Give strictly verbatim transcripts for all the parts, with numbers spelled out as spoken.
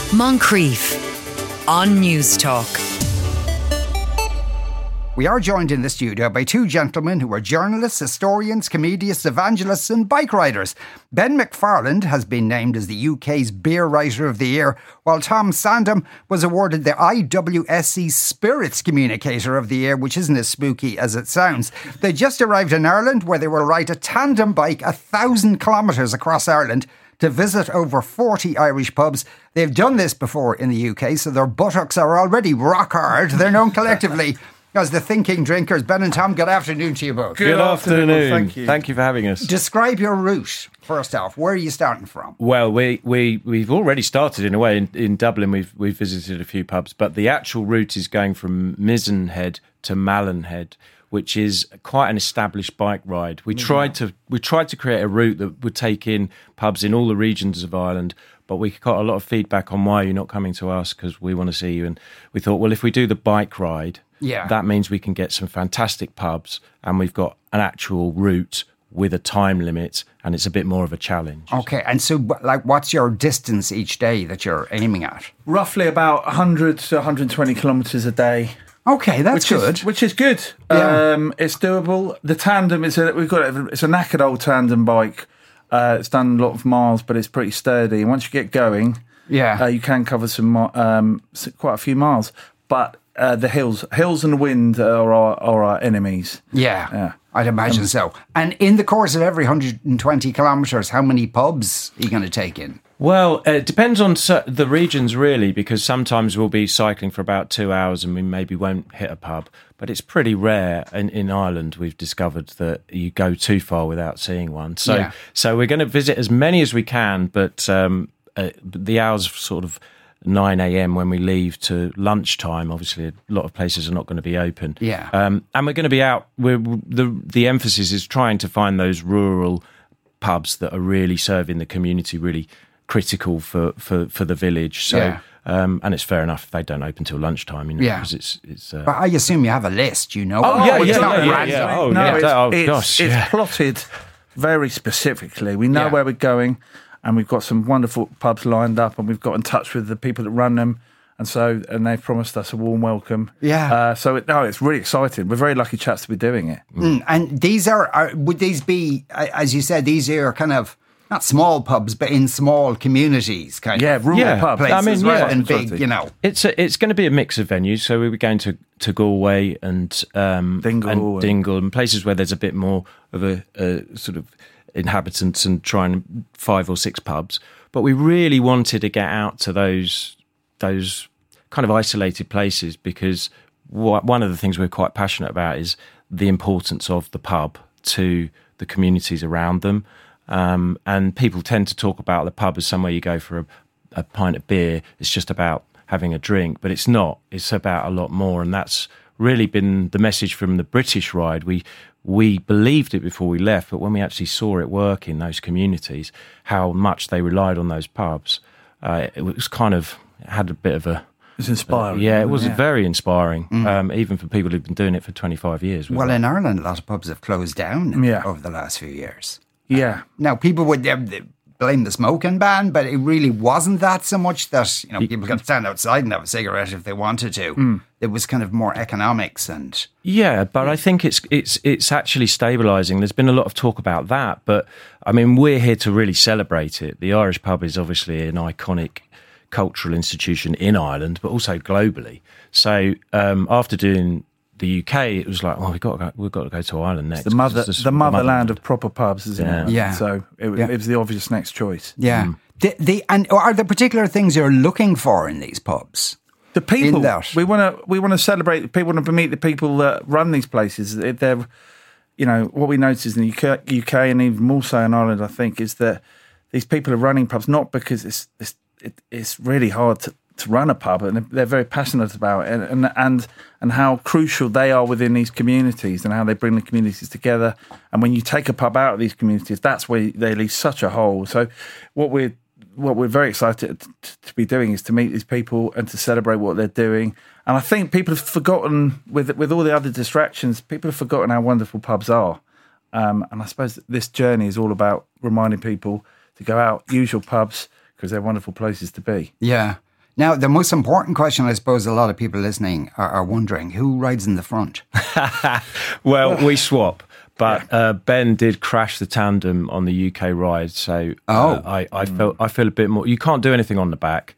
Moncrief on News Talk. We are joined in the studio by two gentlemen who are journalists, historians, comedians, evangelists and bike riders. Ben McFarland has been named as the U K's Beer Writer of the Year, while Tom Sandham was awarded the I W S C Spirits Communicator of the Year, which isn't as spooky as it sounds. They just arrived in Ireland, where they will ride a tandem bike a thousand kilometres across Ireland to visit over forty Irish pubs. They've done this before in the U K, so their buttocks are already rock hard. They're known collectively as the Thinking Drinkers. Ben and Tom, good afternoon to you both. Good, good afternoon. afternoon. Thank you. Thank you for having us. Describe your route, first off. Where are you starting from? Well, we, we, we've already started in a way. In, in Dublin, we've, we've visited a few pubs, but the actual route is going from Mizenhead to Mallinhead, which is quite an established bike ride. We mm-hmm. tried to we tried to create a route that would take in pubs in all the regions of Ireland, but we got a lot of feedback on why you're not coming to us, because we want to see you. And we thought, well, if we do the bike ride, yeah. that means we can get some fantastic pubs, and we've got an actual route with a time limit, and it's a bit more of a challenge. Okay, and so like, what's your distance each day that you're aiming at? Roughly about one hundred to one hundred twenty kilometres a day. Okay, that's which good. Is, which is good. Yeah. Um, it's doable. The tandem is a, we've got a, it's a knackered old tandem bike. Uh, it's done a lot of miles, but it's pretty sturdy. And once you get going, yeah, uh, you can cover some um, quite a few miles. But uh, the hills, hills and wind are our, are our enemies. Yeah, yeah. I'd imagine um, so. And in the course of every one hundred twenty kilometres, how many pubs are you going to take in? Well, it depends on the regions, really, because sometimes we'll be cycling for about two hours and we maybe won't hit a pub. But it's pretty rare in, in Ireland, we've discovered, that you go too far without seeing one. So yeah. so we're going to visit as many as we can, but um, uh, the hours sort of nine a.m. when we leave to lunchtime. Obviously, a lot of places are not going to be open. Yeah. Um, and we're going to be out. We're, the, the emphasis is trying to find those rural pubs that are really serving the community, really critical for, for, for the village. So, yeah. um, and it's fair enough if they don't open till lunchtime, you know, yeah. because it's it's. Uh, but I assume you have a list, you know. Oh, yeah, it's yeah, not yeah, random. yeah. Oh, no, yeah. It's, oh it's, gosh, it's yeah. plotted very specifically. We know yeah. where we're going, and we've got some wonderful pubs lined up, and we've got in touch with the people that run them. And so, and they've promised us a warm welcome. Yeah. Uh, so, it, no, it's really exciting. We're very lucky chaps to be doing it. Mm. And these are, are, would these be, as you said, these are kind of, not small pubs, but in small communities, kind yeah, of. Rural yeah, pubs. Places, I mean, rather yeah, than big, you know. It's a, it's going to be a mix of venues. So we were going to, to Galway and um, Dingle and, and Dingle and places where there's a bit more of a, a sort of inhabitants, and trying five or six pubs. But we really wanted to get out to those those kind of isolated places, because what, one of the things we're quite passionate about is the importance of the pub to the communities around them. Um, and people tend to talk about the pub as somewhere you go for a, a pint of beer. It's just about having a drink, but it's not. It's about a lot more, and that's really been the message from the British ride. We we believed it before we left, but when we actually saw it work in those communities, how much they relied on those pubs, uh, it was kind of it had a bit of a. It's inspiring. Uh, yeah, it was yeah. very inspiring, mm. um, even for people who've been doing it for twenty-five years. Well, it? in Ireland, a lot of pubs have closed down yeah. over the last few years. Yeah. Now, people would uh, blame the smoking ban, but it really wasn't that so much that, you know, people could stand outside and have a cigarette if they wanted to. Mm. It was kind of more economics and... Yeah, but I think it's it's it's actually stabilising. There's been a lot of talk about that, but, I mean, we're here to really celebrate it. The Irish pub is obviously an iconic cultural institution in Ireland, but also globally. So um, after doing the U K, it was like, well, we've got to go, we've got to go to Ireland next. It's the mother, it's the motherland of proper pubs, isn't yeah. it? Yeah. So it, yeah. it was the obvious next choice. Yeah. Mm. The, the and are there particular things you're looking for in these pubs? The people. We want to we want to celebrate the people, want to meet the people that run these places. They're, you know, what we notice in the U K, U K and even more so in Ireland, I think, is that these people are running pubs not because it's it's it, it's really hard to. to run a pub, and they're very passionate about it, and and and how crucial they are within these communities, and how they bring the communities together. And when you take a pub out of these communities, that's where they leave such a hole. So what we're what we're very excited to, to be doing is to meet these people and to celebrate what they're doing. And I think people have forgotten, with with all the other distractions, people have forgotten how wonderful pubs are. Um, and I suppose this journey is all about reminding people to go out, use your pubs, because they're wonderful places to be. Yeah. Now, the most important question, I suppose, a lot of people listening are, are wondering, who rides in the front? Well, we swap. But uh, Ben did crash the tandem on the U K ride, so Oh. uh, I, I felt I feel a bit more. You can't do anything on the back,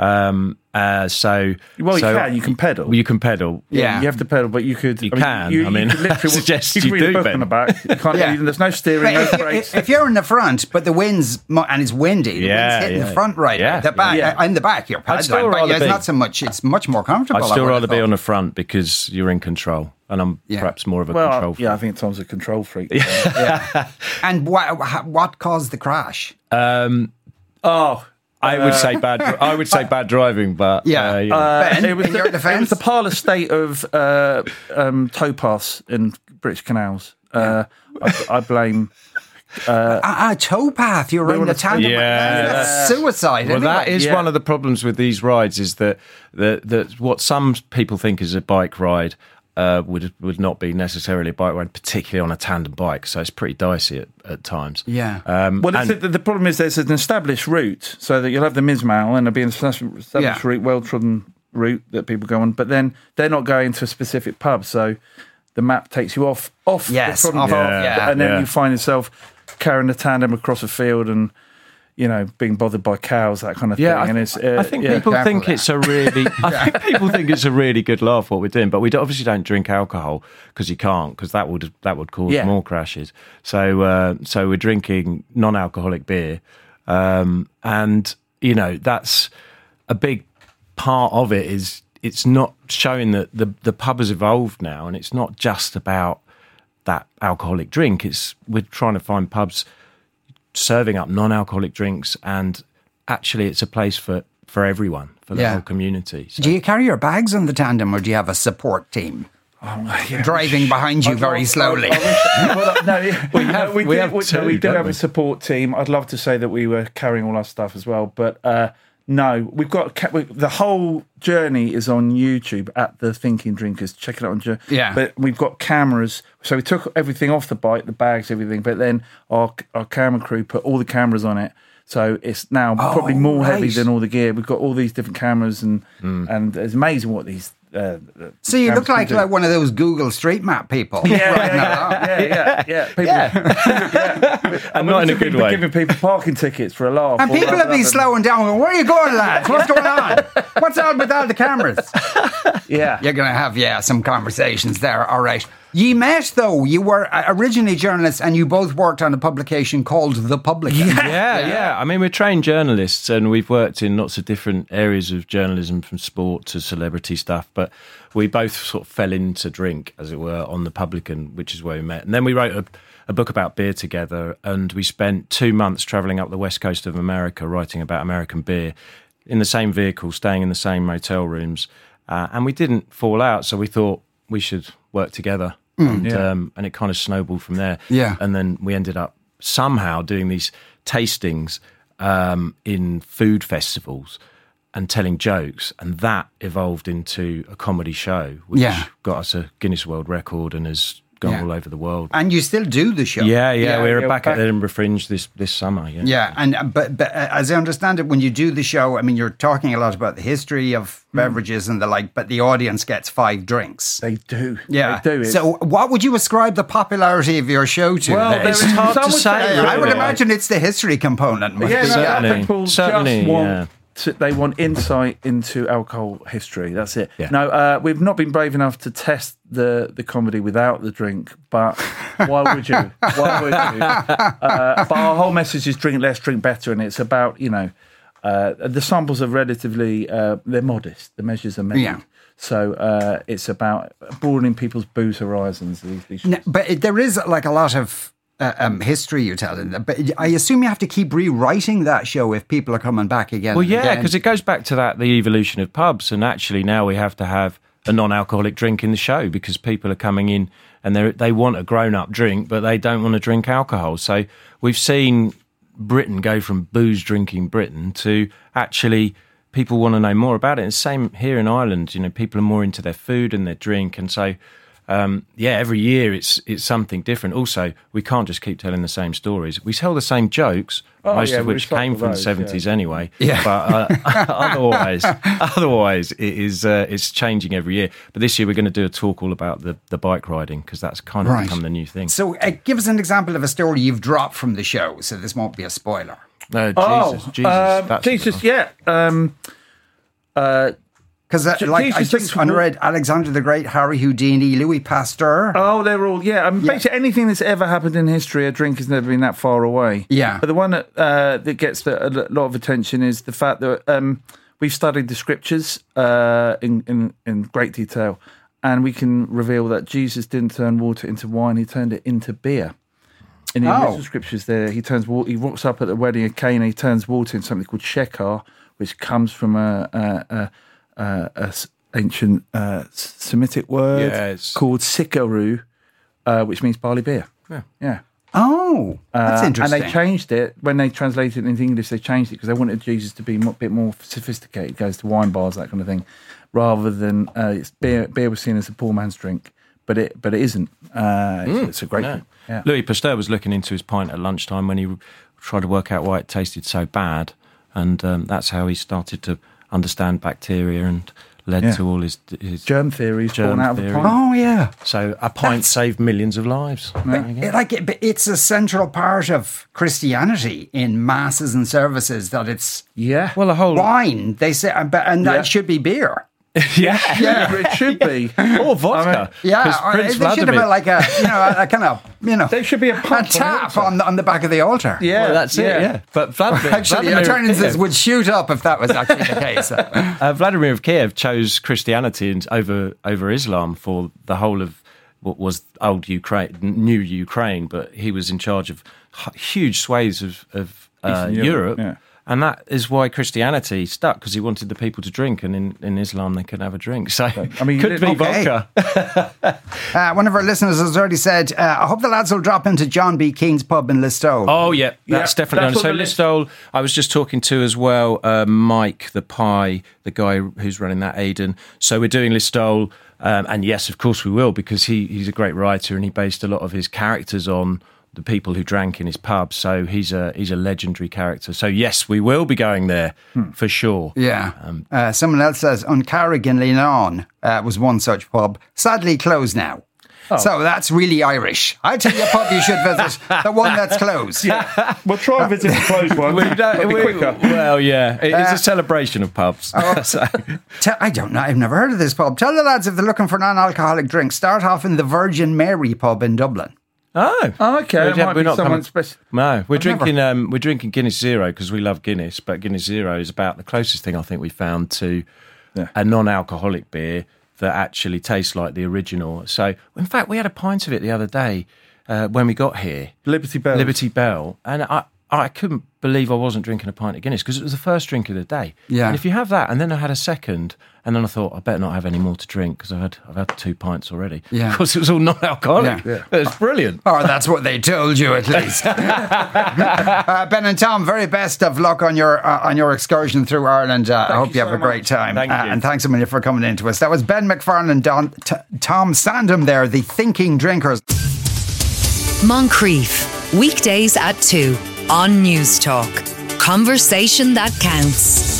um, uh, so Well, you so- can. You can pedal. Well, you can pedal. Yeah. You have to pedal, but you could. You I mean, can. You, I mean, you could literally, I suggest you, can you read a do, book Ben. on the back. You can't. Yeah. There's no steering, But no if, brakes. if you're in the front, but the wind's mo- and it's windy, the Yeah, wind's hitting yeah. the front right, Yeah, the back, yeah. uh, in the back, you're I'd still pedaling, but rather yeah, it's be- not so much. It's much more comfortable. I'd I still would have rather be thought. on the front because you're in control, and I'm Yeah. perhaps more of a well, control freak. yeah, I think Tom's a control freak. Yeah. And what, what caused the crash? Um, Oh. I would say bad. I would say bad driving, but Yeah. uh, you know. Uh, Ben, it was in the, your it defence? was the parlour state of uh, um, towpaths in British canals. Uh, I, I blame. A, a towpath. You were in were the on a tandem. Yeah. That's suicide. Well, that anyway. is Yeah. one of the problems with these rides is that that, that what some people think is a bike ride uh, would would not be necessarily a bike ride, particularly on a tandem bike. So it's pretty dicey at, at times. Yeah. Um, Well, and- it's, the, the problem is there's an established route, so that you'll have the Mizmal and there'll be an established established Yeah. route, well-trodden route that people go on, but then they're not going to a specific pub, so the map takes you off off Yes, the trodden off- path, yeah, and then yeah. you find yourself carrying a tandem across a field and, you know, being bothered by cows, that kind of Yeah, thing. I, and it's, uh, I think yeah. people Careful think there. it's a really. I think people think it's a really good laugh what we're doing, but we don't- obviously don't drink alcohol because you can't, because that would that would cause Yeah. more crashes. So uh, so we're drinking non-alcoholic beer, um, and you know that's a big part of it. Is it's not showing that the the pub has evolved now, and it's not just about that alcoholic drink. It's we're trying to find pubs serving up non-alcoholic drinks, and actually it's a place for, for everyone, for the Yeah. whole community. So, Do you carry your bags on the tandem, or do you have a support team Oh, yeah. driving behind you very slowly? I wish- well, no, yeah, we have- we, we do, have we, two, no, we do don't have we? a support team. I'd love to say that we were carrying all our stuff as well, but uh, no, we've got ca- we, the whole journey is on YouTube at the Thinking Drinkers. Check it out on Journey. Yeah. But we've got cameras, so we took everything off the bike, the bags, everything. But then our our camera crew put all the cameras on it. So it's now probably more heavy right. than all the gear. We've got all these different cameras, and and it's amazing what these. Uh, So you cameras look like can do. like one of those Google Street Map people. Yeah, Riding yeah, along. yeah, yeah, yeah. People, yeah. and not in a good people way. Giving people parking tickets for a laugh. And or people blah, have blah, been blah. slowing down. Going, where are you going, lads? What's going on? What's on with all the cameras? Yeah. You're going to have, yeah, some conversations there. All right. You met, though. You were uh, originally journalists, and you both worked on a publication called The Publican. yeah, yeah. I mean, we're trained journalists, and we've worked in lots of different areas of journalism, from sport to celebrity stuff. But we both sort of fell into drink, as it were, on The Publican, which is where we met. And then we wrote a, a book about beer together, and we spent two months travelling up the west coast of America writing about American beer in the same vehicle, staying in the same motel rooms. Uh, and we didn't fall out, so we thought we should work together. And, Yeah. um, and it kind of snowballed from there. Yeah. And then we ended up somehow doing these tastings um, in food festivals and telling jokes, and that evolved into a comedy show, which Yeah. got us a Guinness World Record and has gone Yeah. all over the world. And you still do the show. Yeah, yeah, we were yeah, back, back- at Edinburgh Fringe this this summer. Yeah, Yeah, and uh, but, but uh, as I understand it, when you do the show, I mean, you're talking a lot about the history of beverages and the like, but the audience gets five drinks. They do. Yeah. They do. It's- So, what would you ascribe the popularity of your show to? Well, then? there it's is- hard some to would say. say- I would really. imagine it's the history component. yeah, no, Certainly. people Certainly, just want yeah. to, they want insight into alcohol history. That's it. Yeah. No, uh, we've not been brave enough to test the, the comedy without the drink, but why would you? Why would you? Uh, but our whole message is drink less, drink better, and it's about, you know, uh, the samples are relatively, uh, they're modest. The measures are made. Yeah. So uh, it's about broadening people's booze horizons. These, these No, but it, there is like a lot of uh, um, history you're telling. But I assume you have to keep rewriting that show if people are coming back again. Well, and yeah, again. because it goes back to that, the evolution of pubs. And actually now we have to have a non-alcoholic drink in the show because people are coming in and they they want a grown-up drink, but they don't want to drink alcohol. So we've seen Britain go from booze drinking Britain to actually people want to know more about it. And same here in Ireland, you know, people are more into their food and their drink. And so um, yeah, every year it's it's something different. Also, we can't just keep telling the same stories. We tell the same jokes, Oh, most yeah, of we which recycle came from those, the seventies yeah. anyway. Yeah. But uh, otherwise, otherwise it is uh, it's changing every year. But this year we're going to do a talk all about the, the bike riding because that's kind of Right. become the new thing. So uh, give us an example of a story you've dropped from the show, so this won't be a spoiler. No, Jesus, Oh, Jesus, um, that's- Jesus, yeah. Um, uh, Because, uh, J- like, I Jesus just thinks- unread Alexander the Great, Harry Houdini, Louis Pasteur. oh, they're all, yeah. I mean, Yeah. basically anything that's ever happened in history, a drink has never been that far away. Yeah. But the one that, uh, that gets the, a lot of attention is the fact that um, we've studied the scriptures uh, in, in, in great detail, and we can reveal that Jesus didn't turn water into wine, he turned it into beer. In the Oh. original scriptures there, he turns water, he walks up at the wedding of Cana, he turns water into something called shekar, which comes from a, a, a, a, a s- ancient uh, Semitic word Yeah, it's- called sikaru, uh, which means barley beer. Yeah. Yeah. Oh, that's Uh, interesting. And they changed it when they translated it into English. They changed it because they wanted Jesus to be a bit more sophisticated. Goes to wine bars, that kind of thing, rather than uh, it's beer. Beer was seen as a poor man's drink, but it but it isn't. Uh, it's, it's a great No. thing. Yeah. Louis Pasteur was looking into his pint at lunchtime when he tried to work out why it tasted so bad, and um, that's how he started to understand bacteria and led Yeah. to all his, his Germ theories Germ born out of a theory. pint. oh, yeah. So a pint saved millions of lives. There you go. It, like, it, but it's a central part of Christianity in masses and services that it's Yeah. Well, the whole wine, they say, and and Yeah. that should be beer. yeah, Yeah. it should be. or vodka. Yeah, 'Cause or Prince they should have Vladimir. been like a, you know, a, a kind of, you know, There should be a a pump on the tap altar. on, on the back of the altar. Yeah, Well, that's it. Yeah, but Vladimir, Actually, Vladimir, attorneys of Kiev, would shoot up if that was actually the case. uh, Vladimir of Kiev chose Christianity and- over over Islam for the whole of what was old Ukraine, new Ukraine. But he was in charge of h- huge swathes of, of uh, Eastern Europe. Europe, yeah. And that is why Christianity stuck, because he wanted the people to drink, and in, in Islam they could have a drink. So I mean, could be okay. vodka. Uh, one of our listeners has already said, uh, I hope the lads will drop into John B. Keane's pub in Listowel. Oh yeah, that's Yeah, definitely that's on. So on the list. Listowel, I was just talking to as well, uh, Mike the Pie, the guy who's running that, Aidan. So we're doing Listowel, um, and yes, of course we will, because he, he's a great writer and he based a lot of his characters on the people who drank in his pub. So he's a he's a legendary character. So yes, we will be going there for sure. Yeah. Um, uh, someone else says, Uncarrig in Leanon uh, was one such pub, sadly closed now. Oh. So that's really Irish. I tell you a pub you should visit, the one that's closed. We'll try and visit the closed one. We don't- It'll be we- quicker. Well, yeah, it's Uh, a celebration of pubs. So- Te- I don't know. I've never heard of this pub. Tell the lads if they're looking for non-alcoholic drinks, start off in the Virgin Mary pub in Dublin. Oh, Oh, okay. It Yeah, might we're be not someone coming- special. No, we're I've never- drinking. Um, we're drinking Guinness Zero because we love Guinness, but Guinness Zero is about the closest thing I think we found to Yeah. a non-alcoholic beer that actually tastes like the original. So, in fact, we had a pint of it the other day uh, when we got here, Liberty Bell. Liberty Bell, and I. I couldn't believe I wasn't drinking a pint of Guinness because it was the first drink of the day. Yeah. And if you have that, and then I had a second, and then I thought I better not have any more to drink because I've had I've had two pints already. Yeah. Because it was all non-alcoholic. Yeah. It was brilliant. Or that's what they told you, at least. uh, Ben and Tom, very best of luck on your uh, on your excursion through Ireland. Uh, I hope you, you have so a great much. time. Thank Uh, you. and thanks a million for coming in to us. That was Ben McFarlane, Don, T- Tom Sandham there, the Thinking Drinkers. Moncrief, weekdays at two on News Talk. Conversation that counts.